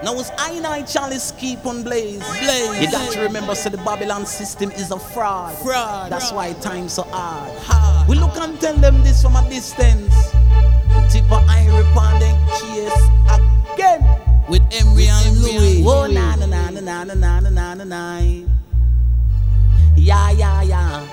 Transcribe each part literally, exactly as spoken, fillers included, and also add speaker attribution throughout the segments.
Speaker 1: Now as I and I Chalice keep on blaze, blaze. You got to remember, so the Babylon system is a fraud. Fraud. That's fraud. Why time's so hard. hard. We look and tell them this from a distance. Tip of iron upon them case again.
Speaker 2: With Emery and Louis.
Speaker 1: Oh na na na na na na na na na na. Yeah yeah yeah.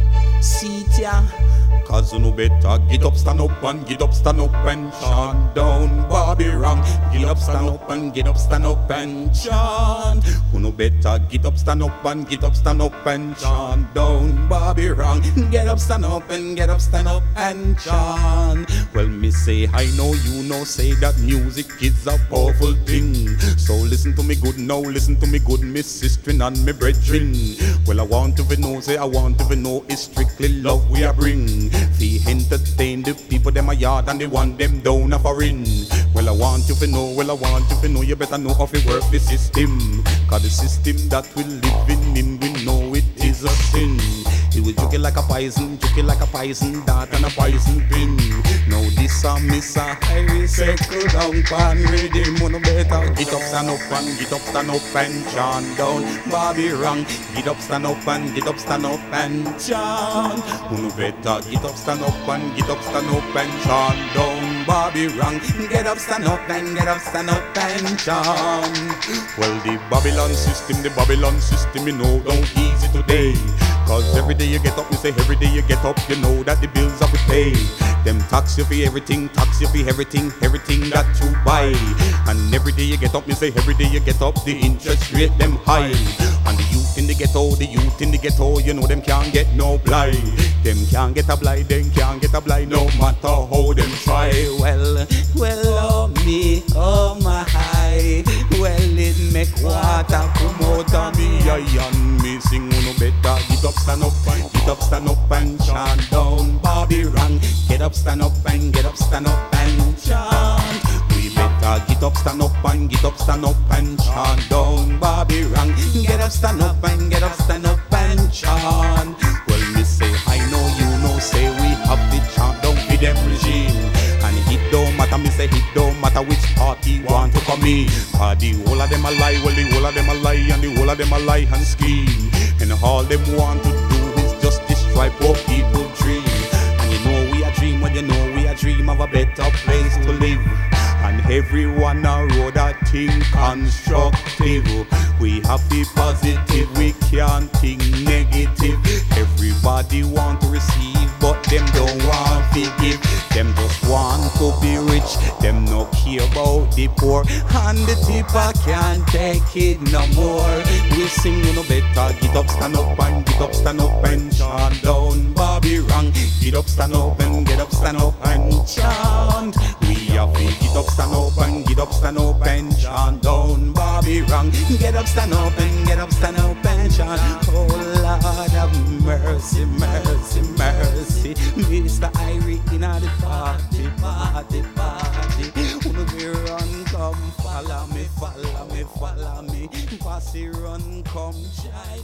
Speaker 1: See it ya.
Speaker 3: Cause you know better, get up, stand up and get up, stand up and chant down Bobby Wrong. Get up, stand up and get up, stand up and chant. You know better, get up, stand up and get up, stand up and chant down Bobby Wrong. Get up, stand up and get up, stand up and chant. Well, me say, I know you know, say that music is a powerful thing. So listen to me good now, listen to me good, me sister and me brethren. Well, I want to know, say I want to know, it's strictly love we are bring. Fi entertain the people them a yard and they want them down a foreign. Well I want you to know, well I want you to know, you better know how to work the system. Cause the system that we living in, we know it is a sin. It will juke it like a poison, juke it like a poison dart and a poison pin. Now this a miss a highway circle down pan rhythm. One better get up, stand up and get up, stand up and chant down Bobby Wrong. Get up, stand up and get up, stand up and chant. One better get up, stand up and get up, stand up and chant down Bobby Wrong. Get up, stand up and get up, stand up and chant. Well the Babylon system, the Babylon system, you know don't easy today. Cause every day you get up, you say every day you get up, you know that the bills have to pay. Them tax you for everything, tax you for everything, everything that you buy. And every day you get up, you say every day you get up, the interest rate them high. And the youth in the ghetto, the youth in the ghetto, you know them can't get no blind. Them can't get a blind, them can't get a blind, no matter how them try. Well, well, oh me, oh my high. Well, it make water come out of me eye and me sing no better. Get up, stand up, and get up, stand up and chant down Bobby Wrong. Get up, stand up and get up, stand up and chant. We better get up, stand up and get up, stand up and chant down Bobby Wrong. Get up, stand up and get up, stand up and chant. Well, me say I know you know, say we have the chant down with them regime. And it don't matter, me say it don't matter which party want to come in. Cause the whole of them a lie, well the whole of them a lie, and the whole of them a lie and scheme. And all them want to do is just destroy poor people dream. And you know we a dream, when you know we a dream of a better place to live. And everyone a road a think constructive. We have the positive, we can't think negative. Everybody want to receive, but them don't want to give. Them just want to be rich, them no care about the poor. And the tipper can't take it no more. We sing no better, get up, stand up and get up, stand up and chant down Bobby Wrong. Get up, stand up and get up, stand up and chant. We have to get up, stand up and get up, stand up and chant down Bobby Wrong. Get up, stand up and get up, stand up and chant. Oh Lord have mercy, mercy, mercy. Mister Irie in the party, party, party. Wanna be run, come follow me, follow me, follow me. Pass it run, come try.